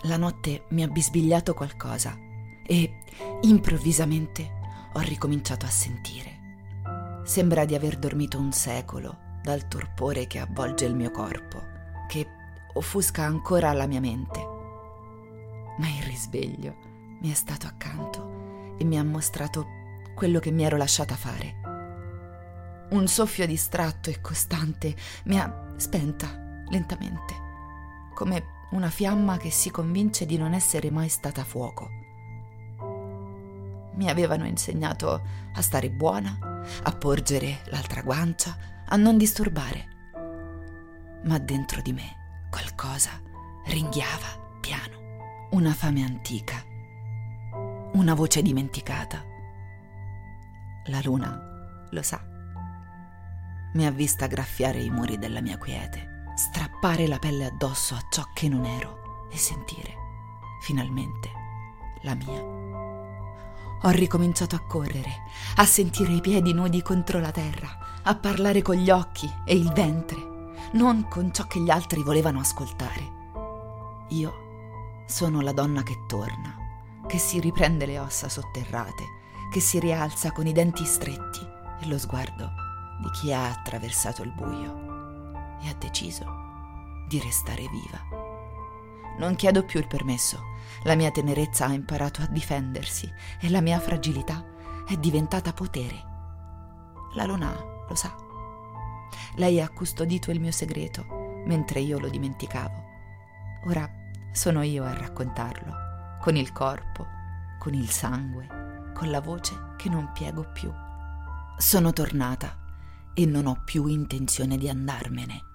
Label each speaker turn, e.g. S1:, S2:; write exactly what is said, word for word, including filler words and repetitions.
S1: La notte mi ha bisbigliato qualcosa e improvvisamente ho ricominciato a sentire. Sembra di aver dormito un secolo dal torpore che avvolge il mio corpo, che offusca ancora la mia mente. Ma il risveglio mi è stato accanto e mi ha mostrato quello che mi ero lasciata fare. Un soffio distratto e costante mi ha spenta lentamente, come una fiamma che si convince di non essere mai stata fuoco. Mi avevano insegnato a stare buona, a porgere l'altra guancia, a non disturbare. Ma dentro di me qualcosa ringhiava piano, una fame antica, una voce dimenticata. La luna lo sa. Mi ha vista graffiare i muri della mia quiete, strappare la pelle addosso a ciò che non ero e sentire, finalmente, la mia. Ho ricominciato a correre, a sentire i piedi nudi contro la terra, a parlare con gli occhi e il ventre, non con ciò che gli altri volevano ascoltare. Io sono la donna che torna, che si riprende le ossa sotterrate, che si rialza con i denti stretti e lo sguardo di chi ha attraversato il buio e ha deciso di restare viva. Non chiedo più il permesso. La mia tenerezza ha imparato a difendersi e la mia fragilità è diventata potere. La luna lo sa. Lei ha custodito il mio segreto mentre io lo dimenticavo. Ora sono io a raccontarlo, con il corpo, con il sangue, con la voce che non piego più. Sono tornata e non ho più intenzione di andarmene.